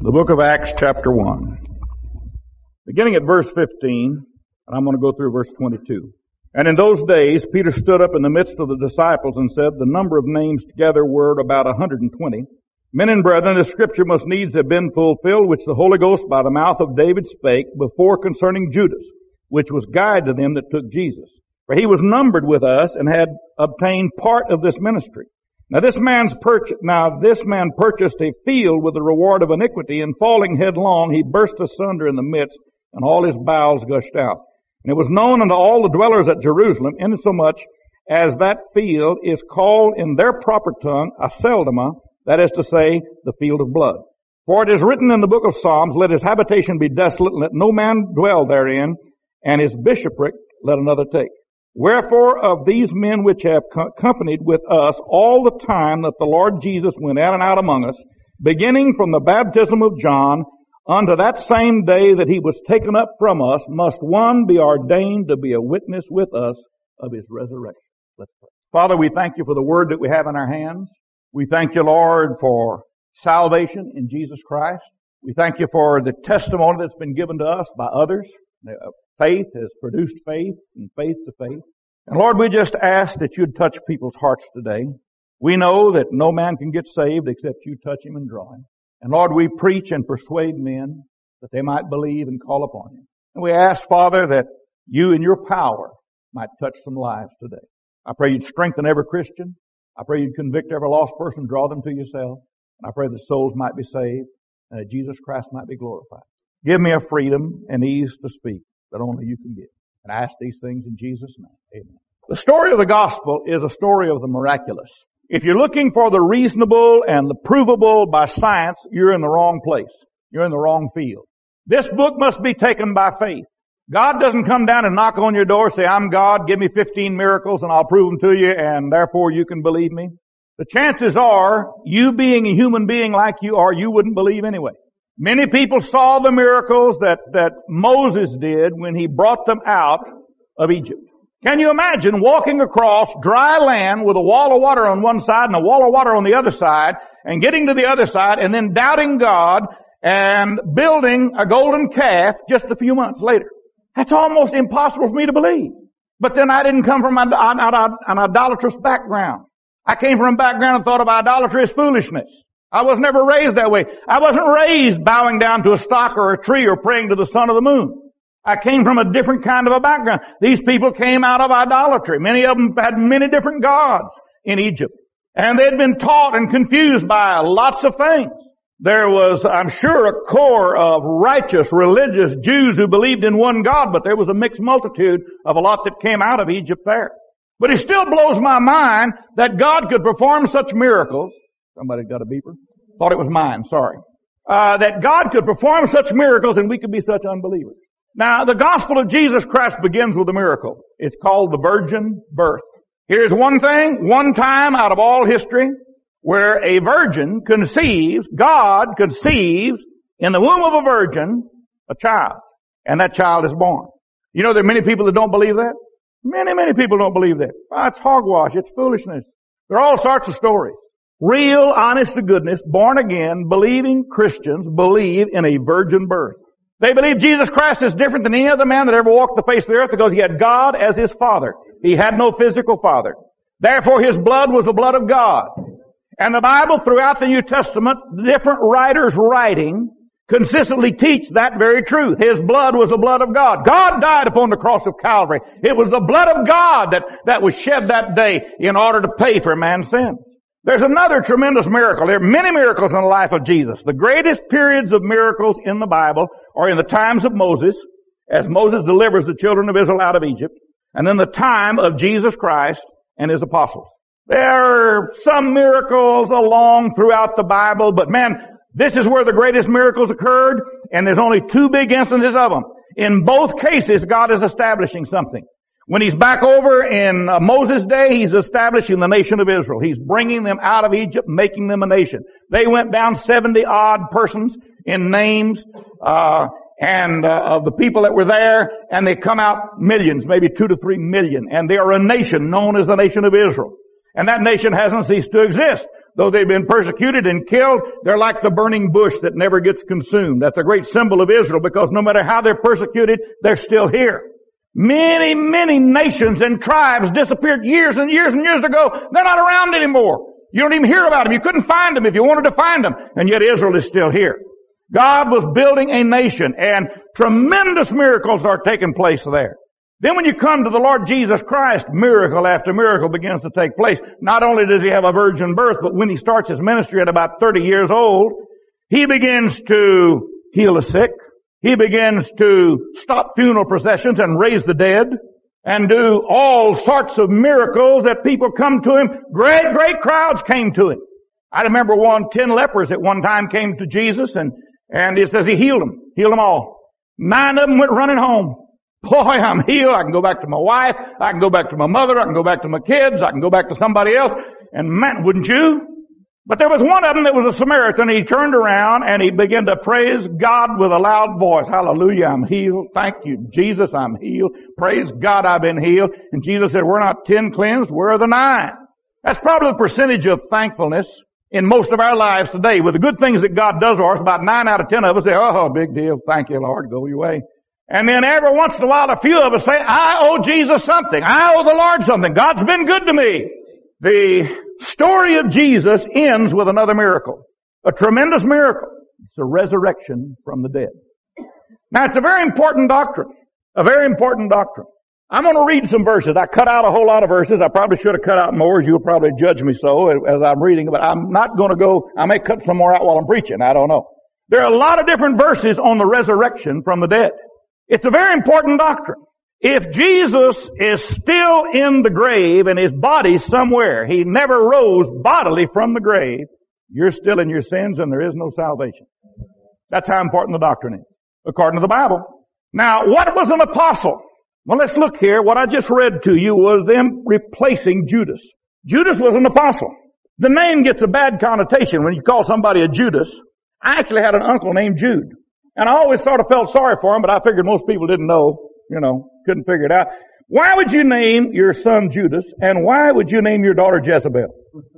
The book of Acts, chapter 1. Beginning at verse 15, and I'm going to go through verse 22. And in those days, Peter stood up in the midst of the disciples and said, the number of names together were about 120. Men and brethren, the scripture must needs have been fulfilled, which the Holy Ghost by the mouth of David spake before concerning Judas, which was guide to them that took Jesus. For he was numbered with us and had obtained part of this ministry. Now this man purchased a field with the reward of iniquity, and falling headlong, he burst asunder in the midst, and all his bowels gushed out. And it was known unto all the dwellers at Jerusalem, insomuch as that field is called in their proper tongue Aceldama, that is to say, the field of blood. For it is written in the book of Psalms, let his habitation be desolate, and let no man dwell therein, and his bishopric let another take. Wherefore of these men which have accompanied with us all the time that the Lord Jesus went out and out among us, beginning from the baptism of John unto that same day that he was taken up from us, must one be ordained to be a witness with us of his resurrection. Let's pray. Father, we thank you for the word that we have in our hands. We thank you, Lord, for salvation in Jesus Christ. We thank you for the testimony that's been given to us by others. Faith has produced faith, and faith to faith. And Lord, we just ask that you'd touch people's hearts today. We know that no man can get saved except you touch him and draw him. And Lord, we preach and persuade men that they might believe and call upon you. And we ask, Father, that you in your power might touch some lives today. I pray you'd strengthen every Christian. I pray you'd convict every lost person, draw them to yourself. And I pray that souls might be saved and that Jesus Christ might be glorified. Give me a freedom and ease to speak that only you can give. And I ask these things in Jesus' name. Amen. The story of the gospel is a story of the miraculous. If you're looking for the reasonable and the provable by science, you're in the wrong place. You're in the wrong field. This book must be taken by faith. God doesn't come down and knock on your door, say, I'm God, give me 15 miracles and I'll prove them to you and therefore you can believe me. The chances are, you being a human being like you are, you wouldn't believe anyway. Many people saw the miracles that Moses did when he brought them out of Egypt. Can you imagine walking across dry land with a wall of water on one side and a wall of water on the other side and getting to the other side and then doubting God and building a golden calf just a few months later? That's almost impossible for me to believe. But then I didn't come from an idolatrous background. I came from a background and thought of idolatry as foolishness. I was never raised that way. I wasn't raised bowing down to a stock or a tree or praying to the sun or the moon. I came from a different kind of a background. These people came out of idolatry. Many of them had many different gods in Egypt. And they'd been taught and confused by lots of things. There was, I'm sure, a core of righteous, religious Jews who believed in one God, but there was a mixed multitude of a lot that came out of Egypt there. But it still blows my mind that God could perform such miracles. Somebody got a beeper? Thought it was mine, sorry. That God could perform such miracles and we could be such unbelievers. Now, the gospel of Jesus Christ begins with a miracle. It's called the virgin birth. Here's one thing, one time out of all history, where a virgin conceives, God conceives in the womb of a virgin a child. And that child is born. You know there are many people that don't believe that? Many people don't believe that. Oh, it's hogwash, it's foolishness. There are all sorts of stories. Real, honest to goodness, born again, believing Christians believe in a virgin birth. They believe Jesus Christ is different than any other man that ever walked the face of the earth because he had God as his father. He had no physical father. Therefore his blood was the blood of God. And the Bible throughout the New Testament, different writers writing consistently teach that very truth. His blood was the blood of God. God died upon the cross of Calvary. It was the blood of God that was shed that day in order to pay for man's sin. There's another tremendous miracle. There are many miracles in the life of Jesus. The greatest periods of miracles in the Bible are in the times of Moses, as Moses delivers the children of Israel out of Egypt, and then the time of Jesus Christ and his apostles. There are some miracles along throughout the Bible, but man, this is where the greatest miracles occurred, and there's only two big instances of them. In both cases, God is establishing something. When he's back over in Moses' day, he's establishing the nation of Israel. He's bringing them out of Egypt, making them a nation. They went down 70-odd persons in names of the people that were there, and they come out millions, maybe 2 to 3 million, and they are a nation known as the nation of Israel. And that nation hasn't ceased to exist. Though they've been persecuted and killed, they're like the burning bush that never gets consumed. That's a great symbol of Israel, because no matter how they're persecuted, they're still here. Many, many nations and tribes disappeared years and years and years ago. They're not around anymore. You don't even hear about them. You couldn't find them if you wanted to find them. And yet Israel is still here. God was building a nation, and tremendous miracles are taking place there. Then when you come to the Lord Jesus Christ, miracle after miracle begins to take place. Not only does he have a virgin birth, but when he starts his ministry at about 30 years old, he begins to heal the sick. He begins to stop funeral processions and raise the dead and do all sorts of miracles that people come to him. Great, great crowds came to him. I remember 10 lepers at one time came to Jesus, and it says he healed them all. 9 of them went running home. Boy, I'm healed. I can go back to my wife. I can go back to my mother. I can go back to my kids. I can go back to somebody else. And man, wouldn't you? But there was one of them that was a Samaritan. He turned around and he began to praise God with a loud voice. Hallelujah, I'm healed. Thank you, Jesus, I'm healed. Praise God, I've been healed. And Jesus said, we're not 10 cleansed, we're the 9. That's probably the percentage of thankfulness in most of our lives today. With the good things that God does for us, about 9 out of 10 of us say, oh, big deal. Thank you, Lord. Go your way. And then every once in a while, a few of us say, I owe Jesus something. I owe the Lord something. God's been good to me. The story of Jesus ends with another miracle. A tremendous miracle. It's a resurrection from the dead. Now, it's a very important doctrine. A very important doctrine. I'm going to read some verses. I cut out a whole lot of verses. I probably should have cut out more, as you'll probably judge me so as I'm reading, but I'm not going to go. I may cut some more out while I'm preaching. I don't know. There are a lot of different verses on the resurrection from the dead. It's a very important doctrine. If Jesus is still in the grave and his body's somewhere, he never rose bodily from the grave, you're still in your sins and there is no salvation. That's how important the doctrine is, according to the Bible. Now, what was an apostle? Well, let's look here. What I just read to you was them replacing Judas. Judas was an apostle. The name gets a bad connotation when you call somebody a Judas. I actually had an uncle named Jude. And I always sort of felt sorry for him, but I figured most people didn't know, couldn't figure it out. Why would you name your son Judas, and why would you name your daughter Jezebel?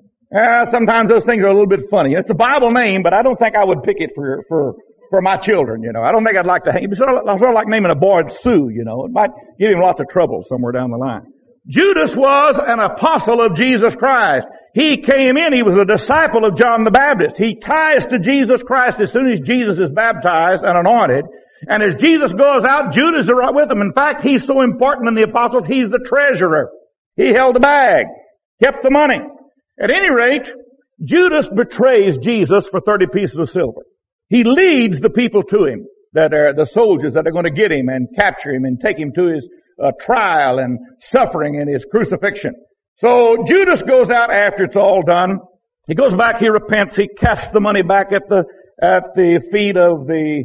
Sometimes those things are a little bit funny. It's a Bible name, but I don't think I would pick it for my children, I don't think I'd like to hang. It's sort of like naming a boy Sue, It might give him lots of trouble somewhere down the line. Judas was an apostle of Jesus Christ. He came in, he was a disciple of John the Baptist. He ties to Jesus Christ as soon as Jesus is baptized and anointed. And as Jesus goes out, Judas is right with him. In fact, he's so important in the apostles, he's the treasurer. He held the bag, kept the money. At any rate, Judas betrays Jesus for 30 pieces of silver. He leads the people to him, that are the soldiers that are going to get him and capture him and take him to his trial and suffering and his crucifixion. So Judas goes out after it's all done. He goes back, he repents, he casts the money back at the feet of the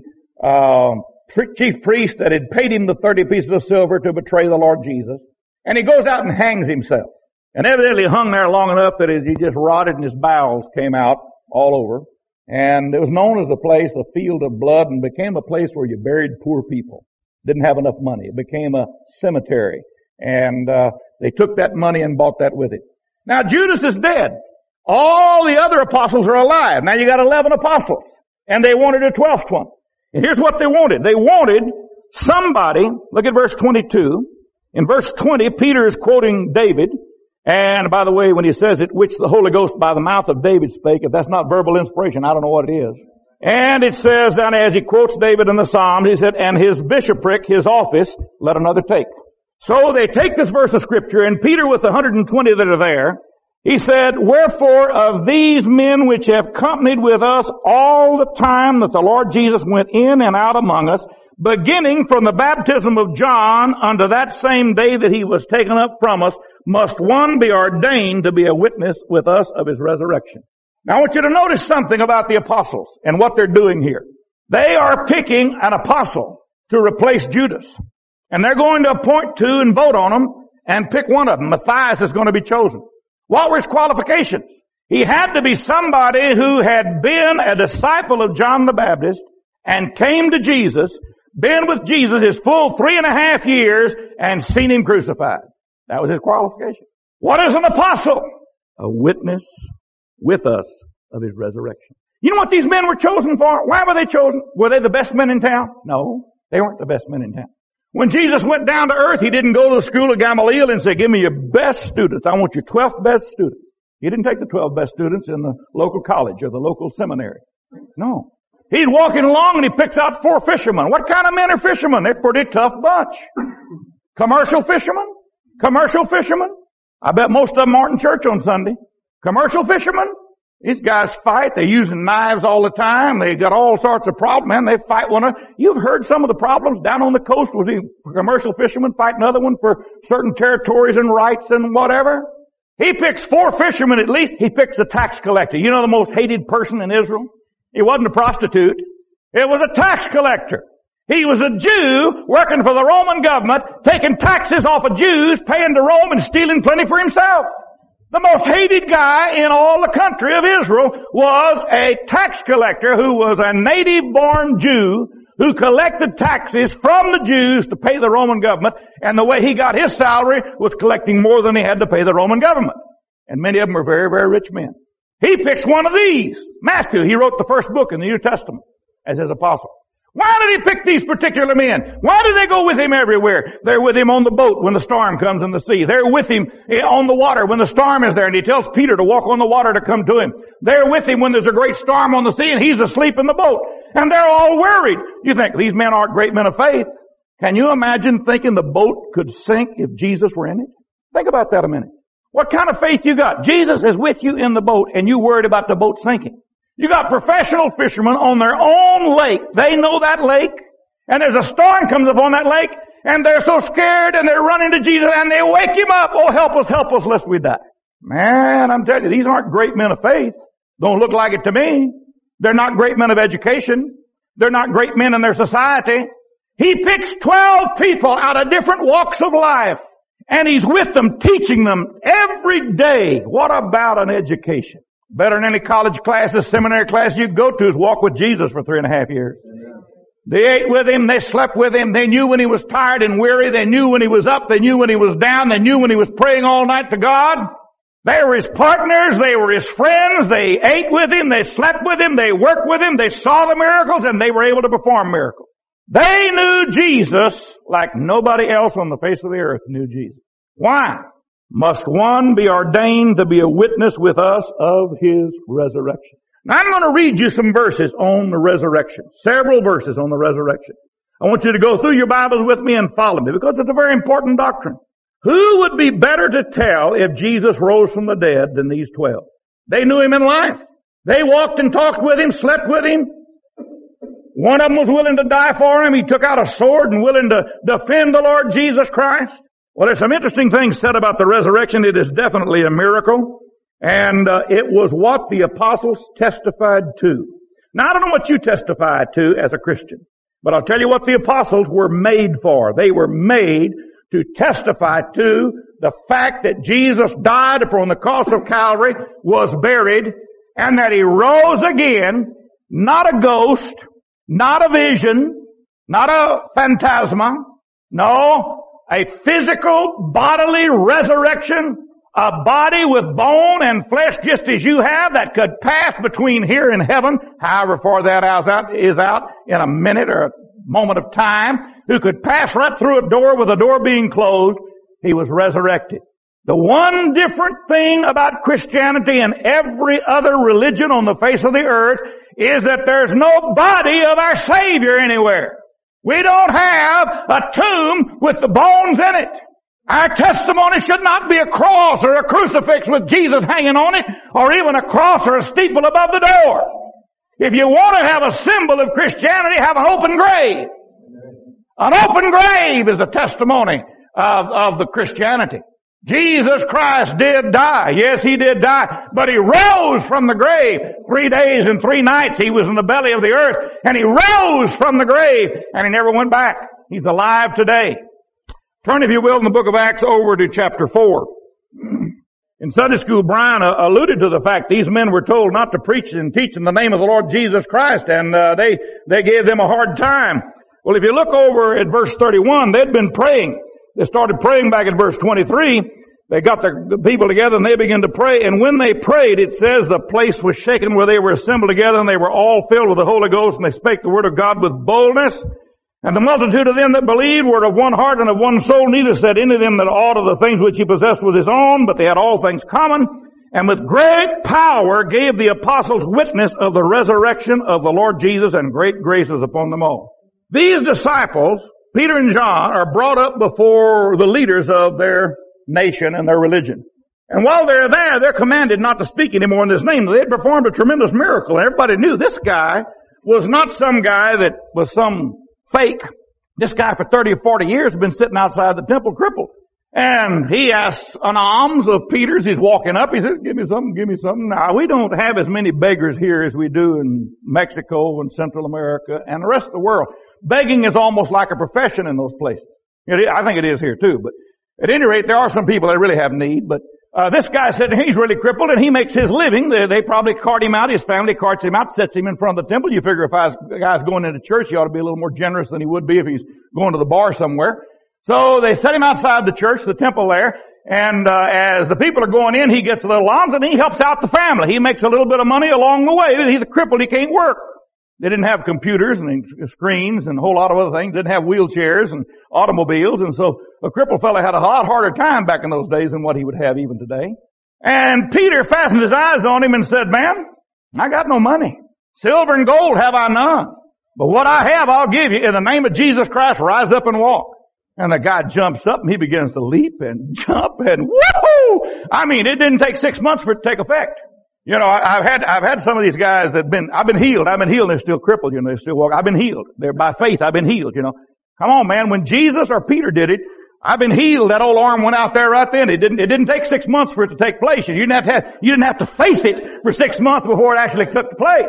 chief priest that had paid him the 30 pieces of silver to betray the Lord Jesus. And he goes out and hangs himself. And evidently hung there long enough that he just rotted and his bowels came out all over. And it was known as a field of blood, and became a place where you buried poor people. Didn't have enough money. It became a cemetery. And they took that money and bought that with it. Now Judas is dead. All the other apostles are alive. Now you got 11 apostles. And they wanted a 12th one. And here's what they wanted. They wanted somebody, look at verse 22. In verse 20, Peter is quoting David. And by the way, when he says it, which the Holy Ghost by the mouth of David spake, if that's not verbal inspiration, I don't know what it is. And it says, and as he quotes David in the Psalms, he said, and his bishopric, his office, let another take. So they take this verse of scripture, and Peter with the 120 that are there, he said, wherefore of these men which have companied with us all the time that the Lord Jesus went in and out among us, beginning from the baptism of John unto that same day that he was taken up from us, must one be ordained to be a witness with us of his resurrection. Now I want you to notice something about the apostles and what they're doing here. They are picking an apostle to replace Judas. And they're going to appoint 2 and vote on them and pick one of them. Matthias is going to be chosen. What were his qualifications? He had to be somebody who had been a disciple of John the Baptist and came to Jesus, been with Jesus his full 3.5 years and seen him crucified. That was his qualification. What is an apostle? a witness with us of His resurrection. You know what these men were chosen for? Why were they chosen? Were they the best men in town? No, they weren't the best men in town. When Jesus went down to earth, He didn't go to the school of Gamaliel and say, give me your best students. I want your 12th best students. He didn't take the 12 best students in the local college or the local seminary. No. He's walking along and He picks out 4 fishermen. What kind of men are fishermen? They're a pretty tough bunch. Commercial fishermen? Commercial fishermen? I bet most of them aren't in church on Sunday. Commercial fishermen? These guys fight. They're using knives all the time. They got all sorts of problems, man. They fight one another. You've heard some of the problems down on the coast with the commercial fishermen fighting another one for certain territories and rights and whatever. He picks 4 fishermen at least. He picks a tax collector. You know the most hated person in Israel? He wasn't a prostitute. It was a tax collector. He was a Jew working for the Roman government, taking taxes off of Jews, paying to Rome and stealing plenty for himself. The most hated guy in all the country of Israel was a tax collector who was a native-born Jew who collected taxes from the Jews to pay the Roman government, and the way he got his salary was collecting more than he had to pay the Roman government. And many of them were very, very rich men. He picks one of these. Matthew, he wrote the first book in the New Testament as his apostle. Why did He pick these particular men? Why did they go with Him everywhere? They're with Him on the boat when the storm comes in the sea. They're with Him on the water when the storm is there, and He tells Peter to walk on the water to come to Him. They're with Him when there's a great storm on the sea and He's asleep in the boat. And they're all worried. You think these men aren't great men of faith? Can you imagine thinking the boat could sink if Jesus were in it? Think about that a minute. What kind of faith you got? Jesus is with you in the boat and you worried about the boat sinking. You got professional fishermen on their own lake. They know that lake. And there's a storm comes upon that lake. And they're so scared and they're running to Jesus and they wake Him up. Oh, help us, lest we die. Man, I'm telling you, these aren't great men of faith. Don't look like it to me. They're not great men of education. They're not great men in their society. He picks 12 people out of different walks of life. And He's with them, teaching them every day. What about an education? Better than any college classes, seminary class you go to is walk with Jesus for 3.5 years. Amen. They ate with Him. They slept with Him. They knew when He was tired and weary. They knew when He was up. They knew when He was down. They knew when He was praying all night to God. They were His partners. They were His friends. They ate with Him. They slept with Him. They worked with Him. They saw the miracles and they were able to perform miracles. They knew Jesus like nobody else on the face of the earth knew Jesus. Why? Must one be ordained to be a witness with us of His resurrection? Now I'm going to read you some verses on the resurrection. Several verses on the resurrection. I want you to go through your Bibles with me and follow me because it's a very important doctrine. Who would be better to tell if Jesus rose from the dead than these 12? They knew Him in life. They walked and talked with Him, slept with Him. One of them was willing to die for Him. He took out a sword and willing to defend the Lord Jesus Christ. Well, there's some interesting things said about the resurrection. It is definitely a miracle. And it was what the apostles testified to. Now, I don't know what you testify to as a Christian, but I'll tell you what the apostles were made for. They were made to testify to the fact that Jesus died upon the cross of Calvary, was buried, and that He rose again, not a ghost, not a vision, not a phantasma, no, a physical, bodily resurrection, a body with bone and flesh just as you have that could pass between here and heaven, however far that is out in a minute or a moment of time, who could pass right through a door with the door being closed. He was resurrected. The one different thing about Christianity and every other religion on the face of the earth is that there's no body of our Savior anywhere. We don't have a tomb with the bones in it. Our testimony should not be a cross or a crucifix with Jesus hanging on it, or even a cross or a steeple above the door. If you want to have a symbol of Christianity, have an open grave. An open grave is a testimony of the Christianity. Jesus Christ did die. Yes, He did die. But He rose from the grave. 3 days and 3 nights He was in the belly of the earth. And He rose from the grave. And He never went back. He's alive today. Turn, if you will, in the book of Acts over to chapter 4. In Sunday school, Brian alluded to the fact these men were told not to preach and teach in the name of the Lord Jesus Christ. And they gave them a hard time. Well, if you look over at verse 31, they'd been praying. They started praying back at verse 23. They got the people together and they began to pray. And when they prayed, it says the place was shaken where they were assembled together, and they were all filled with the Holy Ghost, and they spake the word of God with boldness. And the multitude of them that believed were of one heart and of one soul. Neither said any of them that aught of the things which he possessed was his own, but they had all things common. And with great power gave the apostles witness of the resurrection of the Lord Jesus, and great grace was upon them all. These disciples, Peter and John, are brought up before the leaders of their nation and their religion. And while they're there, they're commanded not to speak anymore in this name. They had performed a tremendous miracle, and everybody knew this guy was not some guy that was some fake. This guy for 30 or 40 years has been sitting outside the temple crippled. And he asks an alms of Peter's. He's walking up. He says, give me something, give me something. Now, we don't have as many beggars here as we do in Mexico and Central America and the rest of the world. Begging is almost like a profession in those places. I think it is here too, but at any rate, there are some people that really have need. But this guy said he's really crippled and he makes his living. They probably cart him out. His family carts him out, sets him in front of the temple. You figure if a guy's going into church, he ought to be a little more generous than he would be if he's going to the bar somewhere. So they set him outside the church, the temple there, and as the people are going in, he gets a little alms and he helps out the family. He makes a little bit of money along the way. He's a crippled, he can't work. They didn't have computers and screens and a whole lot of other things. Didn't have wheelchairs and automobiles, and so a crippled fellow had a lot harder time back in those days than what he would have even today. And Peter fastened his eyes on him and said, man, I got no money. Silver and gold have I none. But what I have I'll give you. In the name of Jesus Christ, rise up and walk. And the guy jumps up and he begins to leap and jump and woohoo! I mean, it didn't take 6 months for it to take effect. You know, I've had some of these guys I've been healed, and they're still crippled, they still walk. I've been healed. They're by faith, I've been healed, Come on, man, when Jesus or Peter did it, I've been healed. That old arm went out there right then. It didn't take 6 months for it to take place. You didn't have to faith it for 6 months before it actually took place.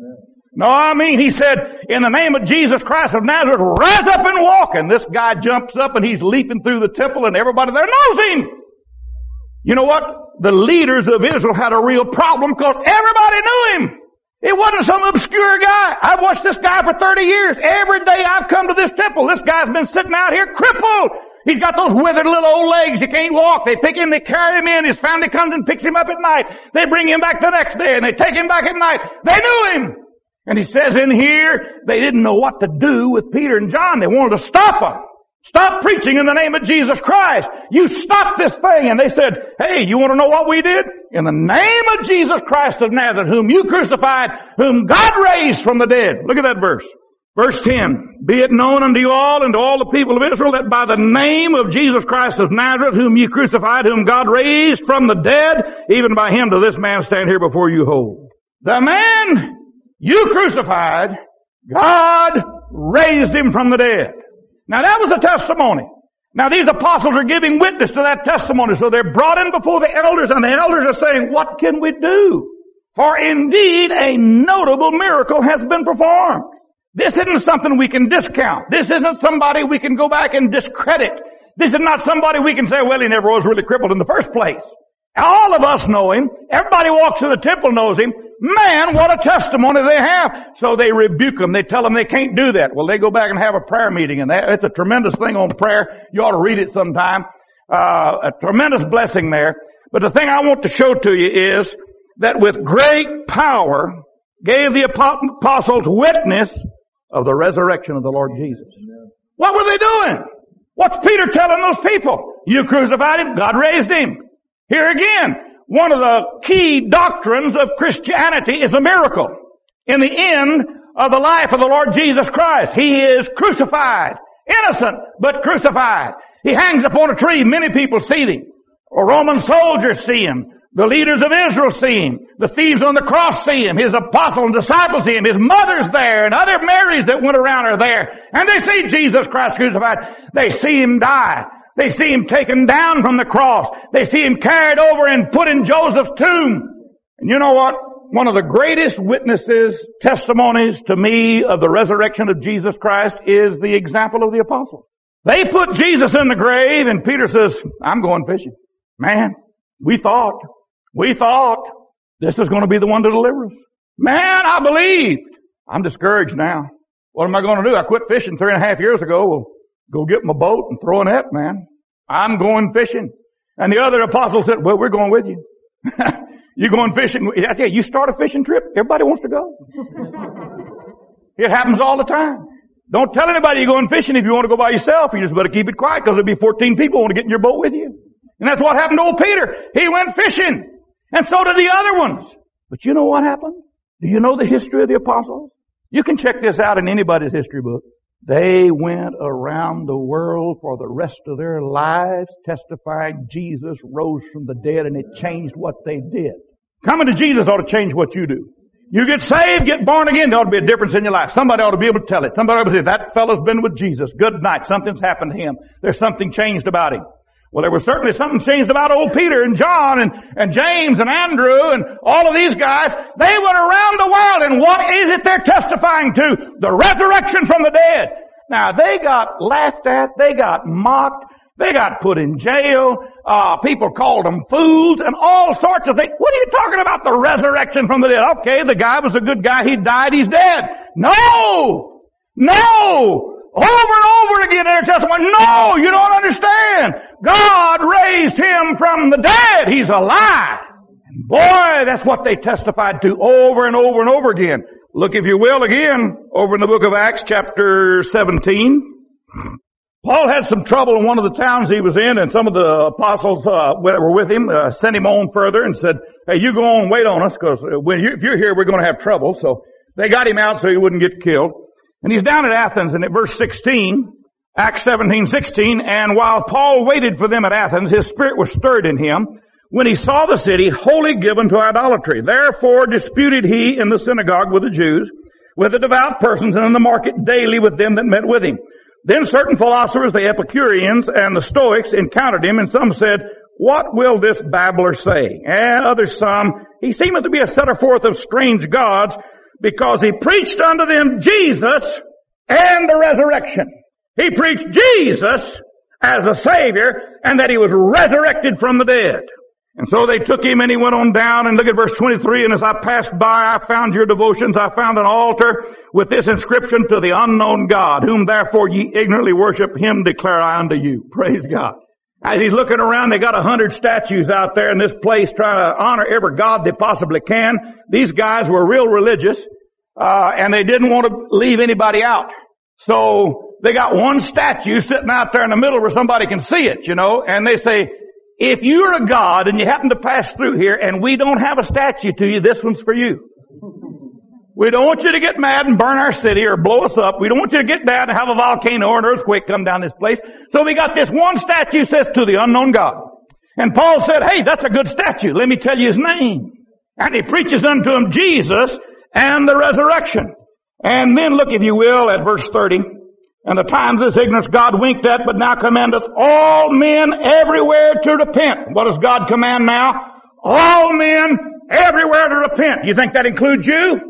No, he said, in the name of Jesus Christ of Nazareth, rise up and walk. And this guy jumps up and he's leaping through the temple and everybody there knows him. You know what? The leaders of Israel had a real problem because everybody knew him. It wasn't some obscure guy. I've watched this guy for 30 years. Every day I've come to this temple, this guy's been sitting out here crippled. He's got those withered little old legs. He can't walk. They pick him, they carry him in. His family comes and picks him up at night. They bring him back the next day and they take him back at night. They knew him. And he says in here, they didn't know what to do with Peter and John. They wanted to stop them. Stop preaching in the name of Jesus Christ. You stop this thing. And they said, hey, you want to know what we did? In the name of Jesus Christ of Nazareth, whom you crucified, whom God raised from the dead. Look at that verse. Verse 10. Be it known unto you all and to all the people of Israel that by the name of Jesus Christ of Nazareth, whom you crucified, whom God raised from the dead, even by him does this man stand here before you whole. The man you crucified, God raised him from the dead. Now that was a testimony. Now these apostles are giving witness to that testimony. So they're brought in before the elders, and the elders are saying, what can we do? For indeed a notable miracle has been performed. This isn't something we can discount. This isn't somebody we can go back and discredit. This is not somebody we can say, well, he never was really crippled in the first place. All of us know him. Everybody walks to the temple knows him. Man, what a testimony they have. So they rebuke them. They tell them they can't do that. Well, they go back and have a prayer meeting, and it's a tremendous thing on prayer. You ought to read it sometime. A tremendous blessing there. But the thing I want to show to you is that with great power gave the apostles witness of the resurrection of the Lord Jesus. What were they doing? What's Peter telling those people? You crucified him, God raised him. Here again, one of the key doctrines of Christianity is a miracle. In the end of the life of the Lord Jesus Christ, he is crucified. Innocent, but crucified. He hangs upon a tree. Many people see him. Roman soldiers see him. The leaders of Israel see him. The thieves on the cross see him. His apostles and disciples see him. His mother's there, and other Marys that went around are there. And they see Jesus Christ crucified. They see him die. They see him taken down from the cross. They see him carried over and put in Joseph's tomb. And you know what? One of the greatest witnesses, testimonies to me of the resurrection of Jesus Christ is the example of the apostles. They put Jesus in the grave, and Peter says, I'm going fishing. Man, we thought this is going to be the one to deliver us. Man, I believed. I'm discouraged now. What am I going to do? I quit fishing 3.5 years ago. Well, go get my boat and throw a net, man. I'm going fishing. And the other apostles said, well, we're going with you. You going fishing? Yeah, you start a fishing trip, everybody wants to go. It happens all the time. Don't tell anybody you're going fishing if you want to go by yourself. You just better keep it quiet because there'll be 14 people who want to get in your boat with you. And that's what happened to old Peter. He went fishing. And so did the other ones. But you know what happened? Do you know the history of the apostles? You can check this out in anybody's history book. They went around the world for the rest of their lives testifying Jesus rose from the dead, and it changed what they did. Coming to Jesus ought to change what you do. You get saved, get born again, there ought to be a difference in your life. Somebody ought to be able to tell it. Somebody ought to say, that fellow's been with Jesus. Good night. Something's happened to him. There's something changed about him. Well, there was certainly something changed about old Peter and John and James and Andrew and all of these guys. They went around the world, and what is it they're testifying to? The resurrection from the dead. Now, they got laughed at. They got mocked. They got put in jail. People called them fools and all sorts of things. What are you talking about? The resurrection from the dead. Okay, the guy was a good guy. He died. He's dead. No! No! Over and over again in their testimony. No, you don't understand. God raised him from the dead. He's alive. And boy, that's what they testified to over and over and over again. Look, if you will, again, over in the book of Acts, chapter 17. Paul had some trouble in one of the towns he was in, and some of the apostles that were with him sent him on further and said, hey, you go on and wait on us, because if you're here, we're going to have trouble. So they got him out so he wouldn't get killed. And he's down at Athens, and at verse 16, Acts 17:16, and while Paul waited for them at Athens, his spirit was stirred in him when he saw the city wholly given to idolatry. Therefore disputed he in the synagogue with the Jews, with the devout persons, and in the market daily with them that met with him. Then certain philosophers, the Epicureans and the Stoics, encountered him, and some said, what will this babbler say? And others some, he seemeth to be a setter forth of strange gods, because he preached unto them Jesus and the resurrection. He preached Jesus as a Savior, and that he was resurrected from the dead. And so they took him, and he went on down, and look at verse 23, and as I passed by, I found your devotions. I found an altar with this inscription, to the unknown God, whom therefore ye ignorantly worship, him declare I unto you. Praise God. As he's looking around, they got 100 statues out there in this place trying to honor every god they possibly can. These guys were real religious, and they didn't want to leave anybody out. So they got one statue sitting out there in the middle where somebody can see it, you know, and they say, if you're a god and you happen to pass through here and we don't have a statue to you, this one's for you. We don't want you to get mad and burn our city or blow us up. We don't want you to get mad and have a volcano or an earthquake come down this place. So we got this one statue says, to the unknown God. And Paul said, hey, that's a good statue. Let me tell you his name. And he preaches unto him Jesus and the resurrection. And then look, if you will, at verse 30. And the times of this ignorance God winked at, but now commandeth all men everywhere to repent. What does God command now? All men everywhere to repent. You think that includes you?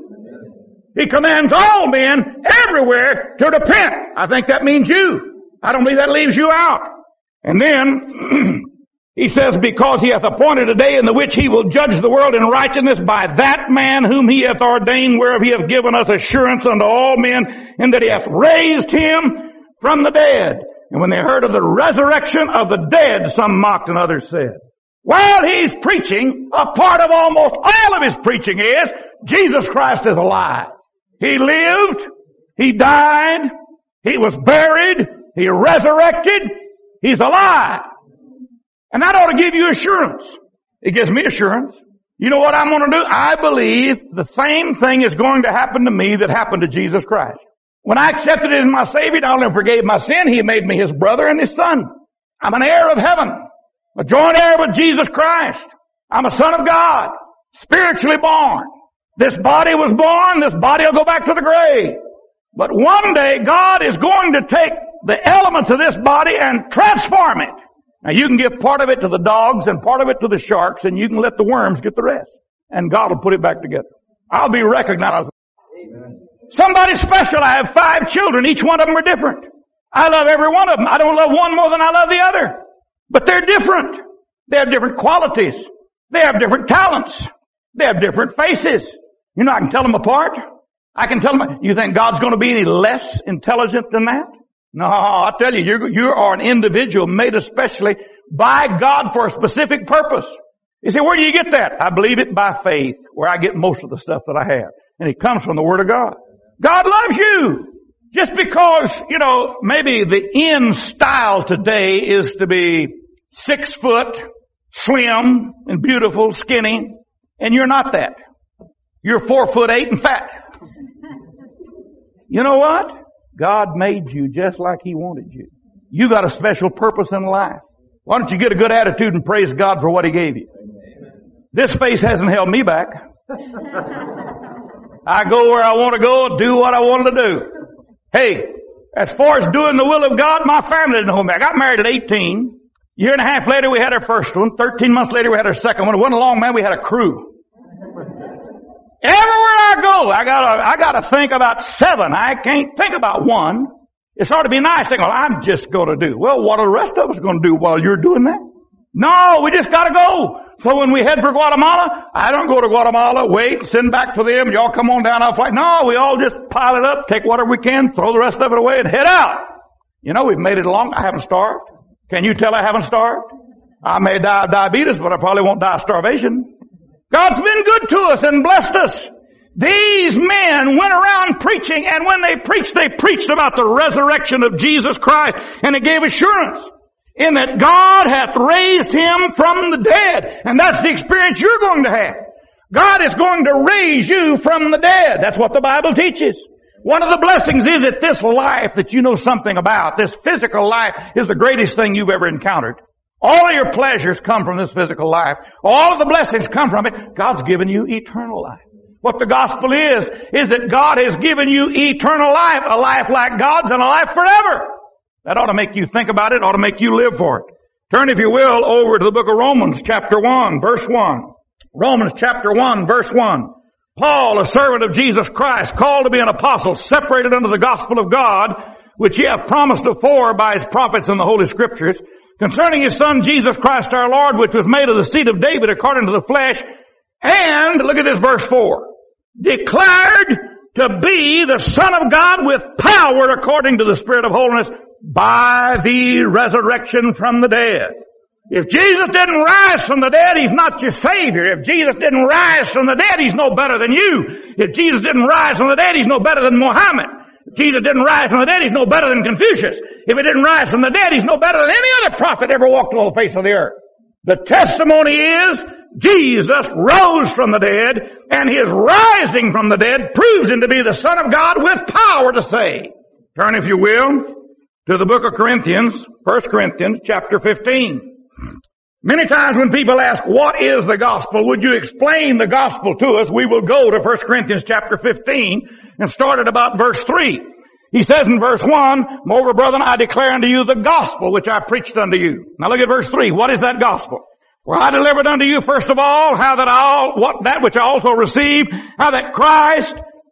He commands all men everywhere to repent. I think that means you. I don't believe that leaves you out. And then he says, because he hath appointed a day in the which he will judge the world in righteousness by that man whom he hath ordained, whereof he hath given us assurance unto all men, in that he hath raised him from the dead. And when they heard of the resurrection of the dead, some mocked and others said. While he's preaching, a part of almost all of his preaching is, Jesus Christ is alive. He lived, he died, he was buried, he resurrected, he's alive. And that ought to give you assurance. It gives me assurance. You know what I'm going to do? I believe the same thing is going to happen to me that happened to Jesus Christ. When I accepted him as my Savior, not only forgave my sin, he made me his brother and his son. I'm an heir of heaven, a joint heir with Jesus Christ. I'm a son of God, spiritually born. This body was born, this body will go back to the grave. But one day God is going to take the elements of this body and transform it. Now you can give part of it to the dogs and part of it to the sharks, and you can let the worms get the rest. And God will put it back together. I'll be recognized. Amen. Somebody special. I have 5 children. Each one of them are different. I love every one of them. I don't love one more than I love the other. But they're different. They have different qualities. They have different talents. They have different faces. You know, I can tell them apart. I can tell them, you think God's going to be any less intelligent than that? No, I tell you, you are an individual made especially by God for a specific purpose. You say, where do you get that? I believe it by faith, where I get most of the stuff that I have. And it comes from the Word of God. God loves you. Just because, maybe the in style today is to be 6 foot, slim, and beautiful, skinny, and you're not that. You're 4'8" and fat. You know what? God made you just like He wanted you. You got a special purpose in life. Why don't you get a good attitude and praise God for what He gave you? This face hasn't held me back. I go where I want to go, do what I wanted to do. Hey, as far as doing the will of God, my family didn't hold me back. I got married at 18. Year and a half later, we had our first one. 13 months later, we had our second one. It wasn't long, man. We had a crew. Everywhere I go, I gotta think about 7. I can't think about 1. It's hard to be nice. Think, well, I'm just gonna do. Well, what are the rest of us gonna do while you're doing that? No, we just gotta go. So when we head for Guatemala, I don't go to Guatemala, wait, send back for them, y'all come on down, I'll fight. No, we all just pile it up, take whatever we can, throw the rest of it away and head out. We've made it along. I haven't starved. Can you tell I haven't starved? I may die of diabetes, but I probably won't die of starvation. God's been good to us and blessed us. These men went around preaching, and when they preached about the resurrection of Jesus Christ, and it gave assurance in that God hath raised Him from the dead. And that's the experience you're going to have. God is going to raise you from the dead. That's what the Bible teaches. One of the blessings is that this life that you know something about, this physical life, is the greatest thing you've ever encountered. All of your pleasures come from this physical life. All of the blessings come from it. God's given you eternal life. What the gospel is that God has given you eternal life, a life like God's and a life forever. That ought to make you think about it, ought to make you live for it. Turn, if you will, over to the book of Romans, chapter 1, verse 1. Romans chapter 1, verse 1. Paul, a servant of Jesus Christ, called to be an apostle, separated unto the gospel of God, which He hath promised afore by His prophets in the Holy Scriptures, concerning His Son Jesus Christ our Lord, which was made of the seed of David according to the flesh, and, look at this verse 4, declared to be the Son of God with power according to the Spirit of holiness by the resurrection from the dead. If Jesus didn't rise from the dead, He's not your Savior. If Jesus didn't rise from the dead, He's no better than you. If Jesus didn't rise from the dead, He's no better than Muhammad. If Jesus didn't rise from the dead, He's no better than Confucius. If He didn't rise from the dead, He's no better than any other prophet ever walked on the face of the earth. The testimony is Jesus rose from the dead, and His rising from the dead proves Him to be the Son of God with power to save. Turn, if you will, to the book of Corinthians, 1 Corinthians chapter 15. Many times when people ask, what is the gospel? Would you explain the gospel to us? We will go to 1 Corinthians chapter 15 and start at about verse 3. He says in verse 1, moreover, brethren, I declare unto you the gospel which I preached unto you. Now look at verse 3. What is that gospel? For I delivered unto you first of all that which I also received, how that Christ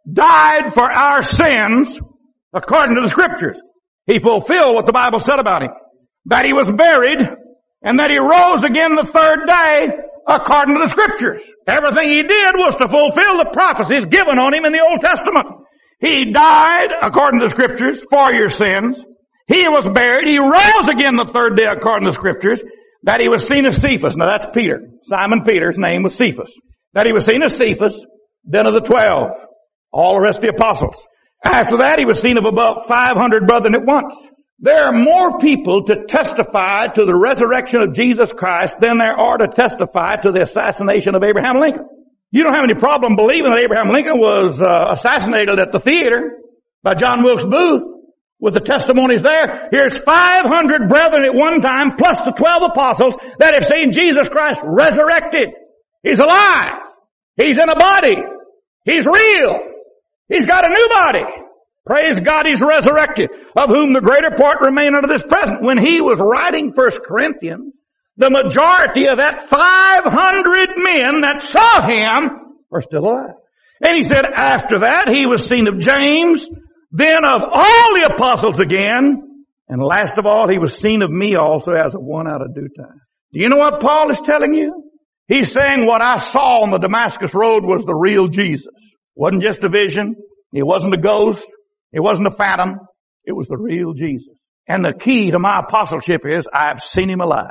died for our sins according to the Scriptures. He fulfilled what the Bible said about Him. That He was buried, and that He rose again the third day according to the Scriptures. Everything He did was to fulfill the prophecies given on Him in the Old Testament. He died according to the Scriptures for your sins. He was buried. He rose again the third day according to the Scriptures. That He was seen of Cephas. Now that's Peter. Simon Peter's name was Cephas. That He was seen of Cephas, then of the 12. All the rest of the apostles. After that, He was seen of above 500 brethren at once. There are more people to testify to the resurrection of Jesus Christ than there are to testify to the assassination of Abraham Lincoln. You don't have any problem believing that Abraham Lincoln was assassinated at the theater by John Wilkes Booth with the testimonies there. Here's 500 brethren at one time plus the 12 apostles that have seen Jesus Christ resurrected. He's alive. He's in a body. He's real. He's got a new body. Praise God, He's resurrected, of whom the greater part remain unto this present. When he was writing 1 Corinthians, the majority of that 500 men that saw Him are still alive. And he said after that, He was seen of James, then of all the apostles again, and last of all, He was seen of me also as of one out of due time. Do you know what Paul is telling you? He's saying what I saw on the Damascus road was the real Jesus. It wasn't just a vision. It wasn't a ghost. It wasn't a phantom. It was the real Jesus. And the key to my apostleship is I've seen Him alive.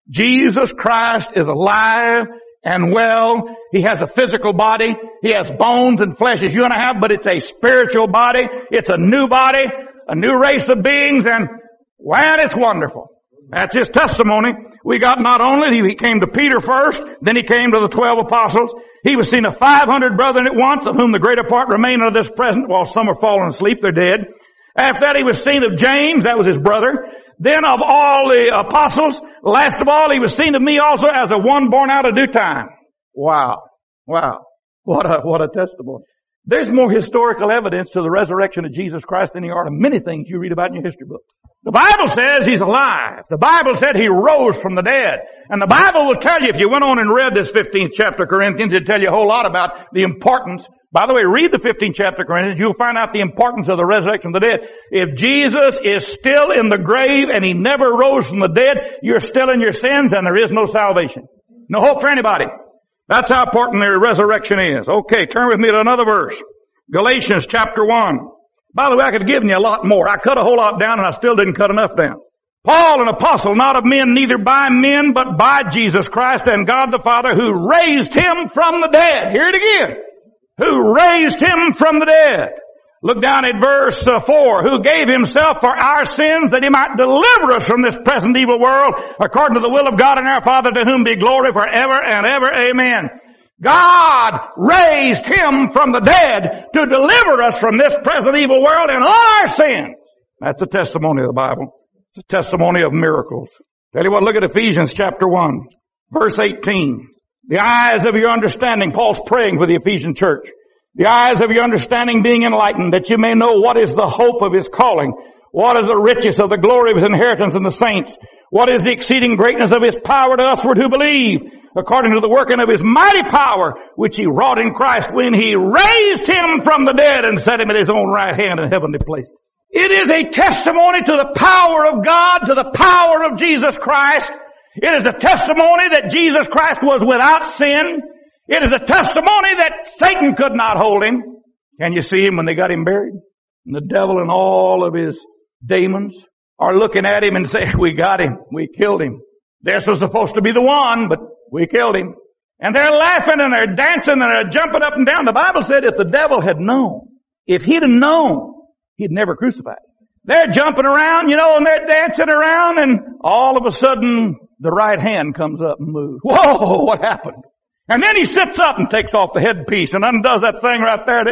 Jesus Christ is alive and well. He has a physical body. He has bones and flesh as you and I have, but it's a spiritual body. It's a new body, a new race of beings, and man, it's wonderful. That's His testimony. We got not only, He came to Peter first, then He came to the 12 apostles. He was seen of 500 brethren at once, of whom the greater part remain unto this present, while some are fallen asleep, they're dead. After that He was seen of James, that was His brother. Then of all the apostles, last of all, He was seen of me also as a one born out of due time. Wow. Wow. What a testimony. There's more historical evidence to the resurrection of Jesus Christ than there are to many things you read about in your history books. The Bible says He's alive. The Bible said He rose from the dead. And the Bible will tell you, if you went on and read this 15th chapter of Corinthians, it'll tell you a whole lot about the importance. By the way, read the 15th chapter of Corinthians, you'll find out the importance of the resurrection of the dead. If Jesus is still in the grave and He never rose from the dead, you're still in your sins and there is no salvation. No hope for anybody. That's how important the resurrection is. Okay, turn with me to another verse. Galatians chapter 1. By the way, I could have given you a lot more. I cut a whole lot down and I still didn't cut enough down. Paul, an apostle, not of men, neither by men, but by Jesus Christ and God the Father, who raised Him from the dead. Hear it again. Who raised Him from the dead. Look down at verse 4. Who gave Himself for our sins that He might deliver us from this present evil world, according to the will of God and our Father, to whom be glory forever and ever. Amen. God raised Him from the dead to deliver us from this present evil world and all our sins. That's a testimony of the Bible. It's a testimony of miracles. Tell you what, look at Ephesians chapter 1, verse 18. The eyes of your understanding, Paul's praying for the Ephesian church. The eyes of your understanding being enlightened, that you may know what is the hope of His calling, what is the riches of the glory of His inheritance in the saints, what is the exceeding greatness of His power to usward who believe, according to the working of His mighty power, which He wrought in Christ when He raised Him from the dead and set Him at His own right hand in heavenly places. It is a testimony to the power of God, to the power of Jesus Christ. It is a testimony that Jesus Christ was without sin. It is a testimony that Satan could not hold Him. Can you see Him when they got Him buried? And the devil and all of his demons are looking at Him and saying, we got Him. We killed Him. This was supposed to be the one, but we killed Him. And they're laughing and they're dancing and they're jumping up and down. The Bible said if the devil had known, if he'd have known, he'd never crucified Him. They're jumping around, and they're dancing around, and all of a sudden the right hand comes up and moves. Whoa, what happened? And then He sits up and takes off the headpiece and undoes that thing right there.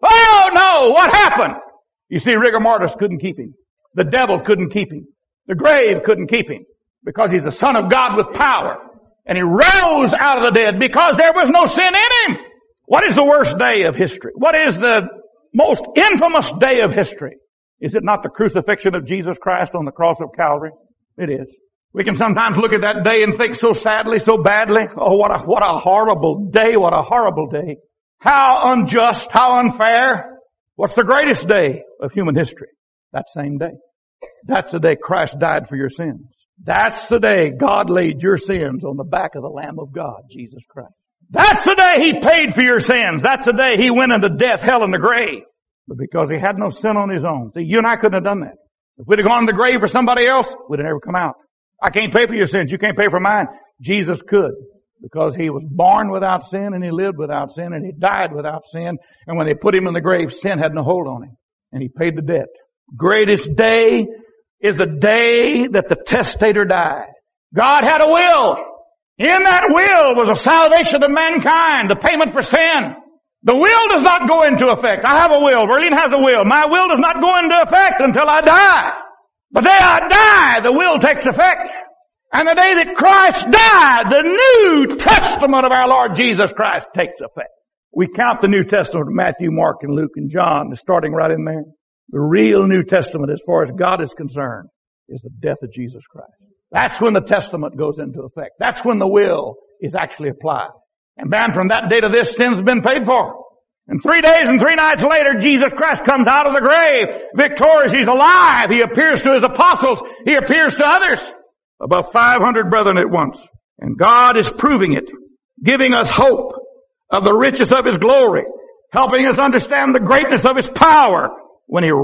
Oh no, what happened? You see, rigor mortis couldn't keep Him. The devil couldn't keep Him. The grave couldn't keep Him because He's the Son of God with power. And He rose out of the dead because there was no sin in Him. What is the worst day of history? What is the most infamous day of history? Is it not the crucifixion of Jesus Christ on the cross of Calvary? It is. We can sometimes look at that day and think so sadly, so badly. Oh, what a horrible day, what a horrible day. How unjust, how unfair. What's the greatest day of human history? That same day. That's the day Christ died for your sins. That's the day God laid your sins on the back of the Lamb of God, Jesus Christ. That's the day He paid for your sins. That's the day He went into death, hell, and the grave. But because He had no sin on His own. See, you and I couldn't have done that. If we'd have gone to the grave for somebody else, we'd have never come out. I can't pay for your sins. You can't pay for mine. Jesus could. Because He was born without sin and He lived without sin and He died without sin. And when they put Him in the grave, sin had no hold on Him. And He paid the debt. Greatest day is the day that the testator died. God had a will. In that will was a salvation of mankind, the payment for sin. The will does not go into effect. I have a will. Verlene has a will. My will does not go into effect until I die. The day I die, the will takes effect. And the day that Christ died, the New Testament of our Lord Jesus Christ takes effect. We count the New Testament of Matthew, Mark, and Luke, and John, starting right in there. The real New Testament, as far as God is concerned, is the death of Jesus Christ. That's when the testament goes into effect. That's when the will is actually applied. And man, from that day to this, sin's been paid for. And 3 days and 3 nights later, Jesus Christ comes out of the grave, victorious. He's alive. He appears to His apostles. He appears to others. About 500 brethren at once. And God is proving it, giving us hope of the riches of His glory, helping us understand the greatness of His power when He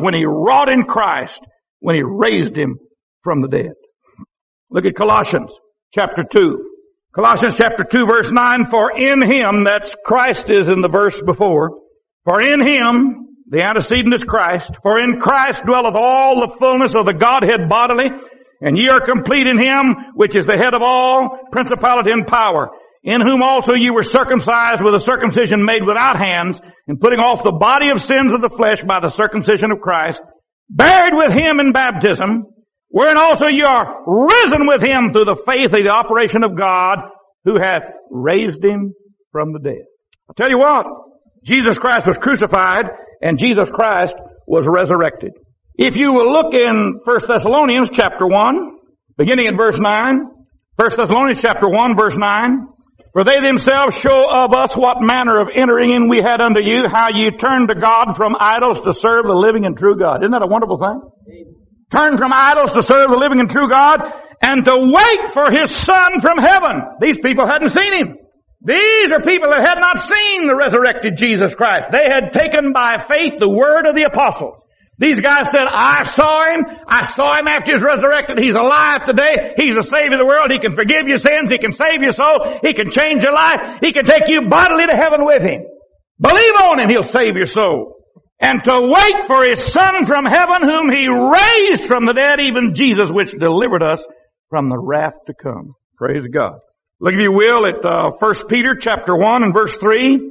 wrought in Christ, when He raised Him from the dead. Look at Colossians chapter 2. Colossians chapter 2 verse 9, for in Him, that's Christ is in the verse before, for in Him, the antecedent is Christ, for in Christ dwelleth all the fullness of the Godhead bodily, and ye are complete in Him, which is the head of all principality and power, in whom also ye were circumcised with a circumcision made without hands, and putting off the body of sins of the flesh by the circumcision of Christ, buried with Him in baptism, wherein also you are risen with Him through the faith of the operation of God, who hath raised Him from the dead. I'll tell you what, Jesus Christ was crucified, and Jesus Christ was resurrected. If you will look in 1 Thessalonians chapter 1, beginning at verse 9, 1 Thessalonians chapter 1 verse 9, for they themselves show of us what manner of entering in we had unto you, how ye turned to God from idols to serve the living and true God. Isn't that a wonderful thing? Turn from idols to serve the living and true God, and to wait for His Son from heaven. These people hadn't seen Him. These are people that had not seen the resurrected Jesus Christ. They had taken by faith the word of the apostles. These guys said, I saw Him after He's resurrected. He's alive today. He's the Savior of the world. He can forgive your sins. He can save your soul. He can change your life. He can take you bodily to heaven with Him. Believe on Him. He'll save your soul. And to wait for His Son from heaven, whom He raised from the dead, even Jesus, which delivered us from the wrath to come. Praise God. Look, if you will, at 1 Peter chapter 1 and verse 3.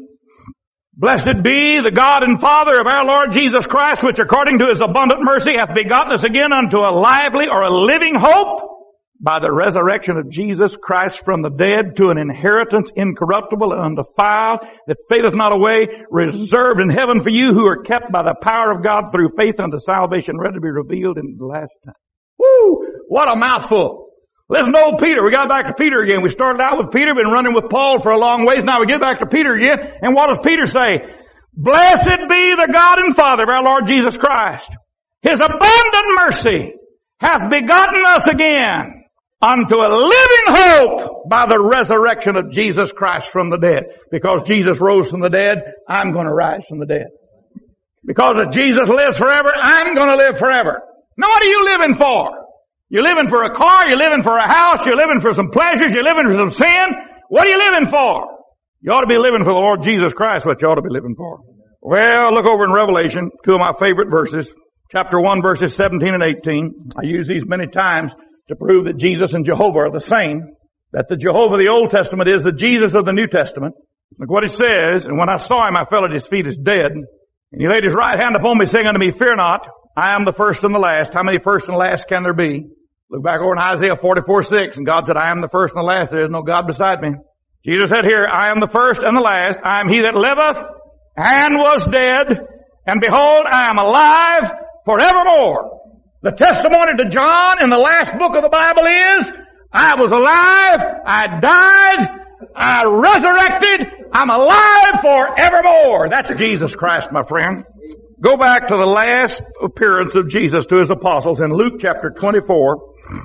Blessed be the God and Father of our Lord Jesus Christ, which according to His abundant mercy hath begotten us again unto a lively or a living hope by the resurrection of Jesus Christ from the dead, to an inheritance incorruptible and undefiled, that fadeth not away, reserved in heaven for you, who are kept by the power of God through faith unto salvation, ready to be revealed in the last time. Woo! What a mouthful. Listen to old Peter. We got back to Peter again. We started out with Peter, been running with Paul for a long ways. Now we get back to Peter again. And what does Peter say? Blessed be the God and Father of our Lord Jesus Christ. His abundant mercy hath begotten us again unto a living hope by the resurrection of Jesus Christ from the dead. Because Jesus rose from the dead, I'm going to rise from the dead. Because if Jesus lives forever, I'm going to live forever. Now what are you living for? You're living for a car, you're living for a house, you're living for some pleasures, you're living for some sin. What are you living for? You ought to be living for the Lord Jesus Christ, what you ought to be living for. Well, look over in Revelation, two of my favorite verses. Chapter 1, verses 17 and 18. I use these many times to prove that Jesus and Jehovah are the same. That the Jehovah of the Old Testament is the Jesus of the New Testament. Look what it says, and when I saw Him, I fell at His feet as dead. And He laid His right hand upon me, saying unto me, fear not, I am the first and the last. How many first and last can there be? Look back over in Isaiah 44:6, and God said, I am the first and the last. There is no God beside me. Jesus said here, I am the first and the last. I am He that liveth and was dead. And behold, I am alive forevermore. The testimony to John in the last book of the Bible is, I was alive, I died, I resurrected, I'm alive forevermore. That's Jesus Christ, my friend. Go back to the last appearance of Jesus to His apostles in Luke chapter 24.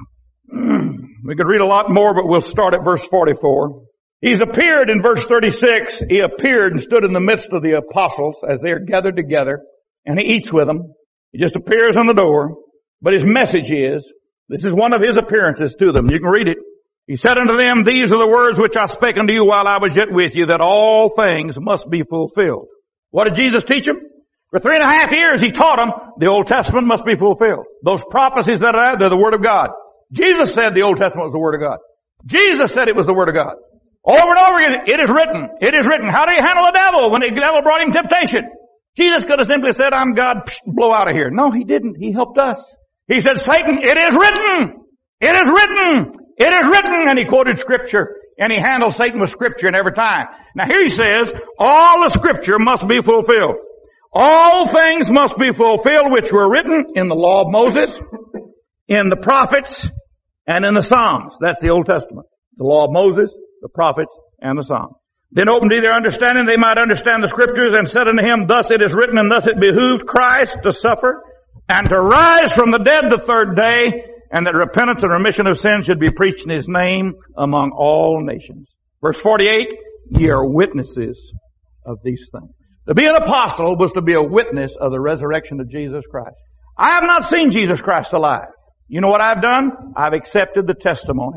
We could read a lot more, but we'll start at verse 44. He's appeared in verse 36. He appeared and stood in the midst of the apostles as they are gathered together, and He eats with them. He just appears on the door. But His message is, this is one of His appearances to them. You can read it. He said unto them, these are the words which I spake unto you while I was yet with you, that all things must be fulfilled. What did Jesus teach them? For 3.5 years He taught them the Old Testament must be fulfilled. Those prophecies that are there, they're the Word of God. Jesus said the Old Testament was the Word of God. Jesus said it was the Word of God. Over and over again, it is written. It is written. How do you handle the devil when the devil brought him temptation? Jesus could have simply said, I'm God, blow out of here. No, He didn't. He helped us. He said, Satan, it is written. It is written. It is written. And He quoted Scripture. And He handled Satan with Scripture in every time. Now here He says, all the Scripture must be fulfilled. All things must be fulfilled which were written in the law of Moses, in the prophets, and in the Psalms. That's the Old Testament. The law of Moses, the prophets, and the Psalms. Then opened He their understanding, they might understand the Scriptures, and said unto Him, thus it is written, and thus it behooved Christ to suffer, and to rise from the dead the third day, and that repentance and remission of sins should be preached in His name among all nations. Verse 48, ye are witnesses of these things. To be an apostle was to be a witness of the resurrection of Jesus Christ. I have not seen Jesus Christ alive. You know what I've done? I've accepted the testimony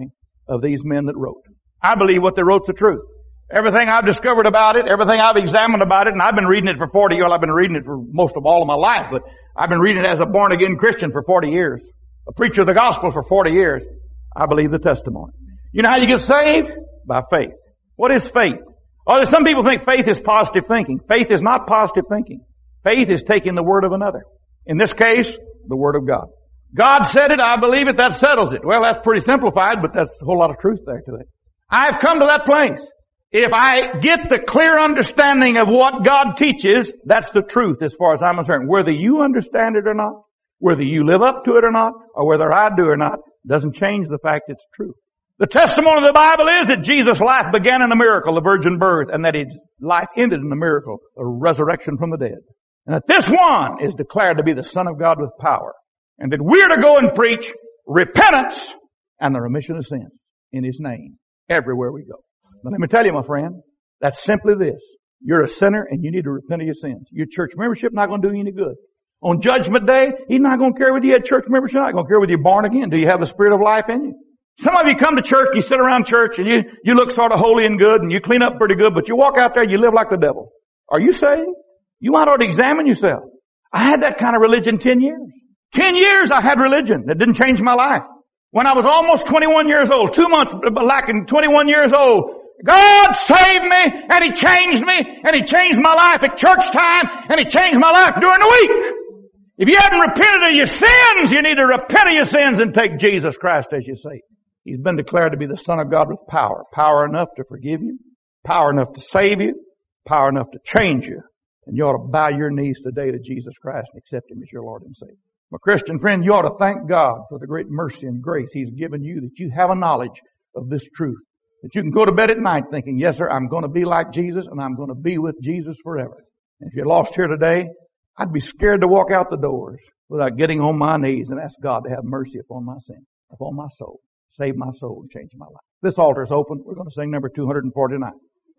of these men that wrote. I believe what they wrote's the truth. Everything I've discovered about it, everything I've examined about it, and I've been reading it for 40 years. I've been reading it for most of all of my life, but I've been reading it as a born-again Christian for 40 years. A preacher of the gospel for 40 years. I believe the testimony. You know how you get saved? By faith. What is faith? Oh, some people think faith is positive thinking. Faith is not positive thinking. Faith is taking the word of another. In this case, the word of God. God said it, I believe it, that settles it. Well, that's pretty simplified, but that's a whole lot of truth there to it. I've come to that place. If I get the clear understanding of what God teaches, that's the truth as far as I'm concerned. Whether you understand it or not, whether you live up to it or not, or whether I do or not, doesn't change the fact it's true. The testimony of the Bible is that Jesus' life began in a miracle, the virgin birth, and that his life ended in a miracle, a resurrection from the dead. And that this one is declared to be the Son of God with power. And that we're to go and preach repentance and the remission of sins in His name everywhere we go. Now let me tell you, my friend, that's simply this. You're a sinner and you need to repent of your sins. Your church membership not going to do you any good. On Judgment Day, He's not going to care whether you had church membership. He's not going to care whether you're born again. Do you have the Spirit of life in you? Some of you come to church, you sit around church and you look sort of holy and good and you clean up pretty good, but you walk out there and you live like the devil. Are you saved? You might ought to examine yourself. I had that kind of religion 10 years. 10 years I had religion that didn't change my life. When I was almost 21 years old, 2 months lacking 21 years old, God saved me and He changed me and He changed my life at church time and He changed my life during the week. If you haven't repented of your sins, you need to repent of your sins and take Jesus Christ as your Savior. He's been declared to be the Son of God with power. Power enough to forgive you, power enough to save you, power enough to change you. And you ought to bow your knees today to Jesus Christ and accept Him as your Lord and Savior. My Christian friend, you ought to thank God for the great mercy and grace He's given you, that you have a knowledge of this truth. That you can go to bed at night thinking, yes sir, I'm going to be like Jesus and I'm going to be with Jesus forever. And if you're lost here today, I'd be scared to walk out the doors without getting on my knees and ask God to have mercy upon my sin, upon my soul, save my soul and change my life. This altar is open. We're going to sing number 249.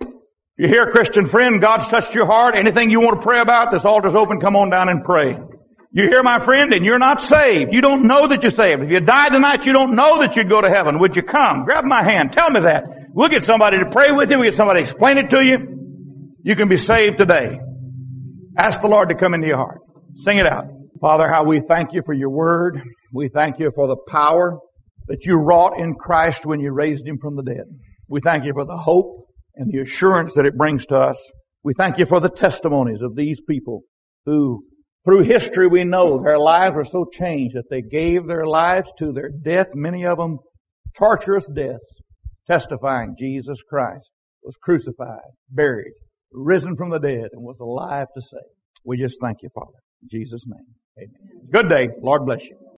You hear, Christian friend, God's touched your heart. Anything you want to pray about, this altar's open. Come on down and pray. You hear, my friend, and you're not saved. You don't know that you're saved. If you died tonight, you don't know that you'd go to heaven. Would you come? Grab my hand. Tell me that. We'll get somebody to pray with you. We'll get somebody to explain it to you. You can be saved today. Ask the Lord to come into your heart. Sing it out. Father, how we thank You for Your word. We thank You for the power that You wrought in Christ when You raised Him from the dead. We thank You for the hope and the assurance that it brings to us. We thank You for the testimonies of these people who, through history, we know their lives were so changed that they gave their lives to their death, many of them torturous deaths, testifying Jesus Christ was crucified, buried, risen from the dead, and was alive to save. We just thank You, Father. In Jesus' name, amen. Good day. Lord bless you.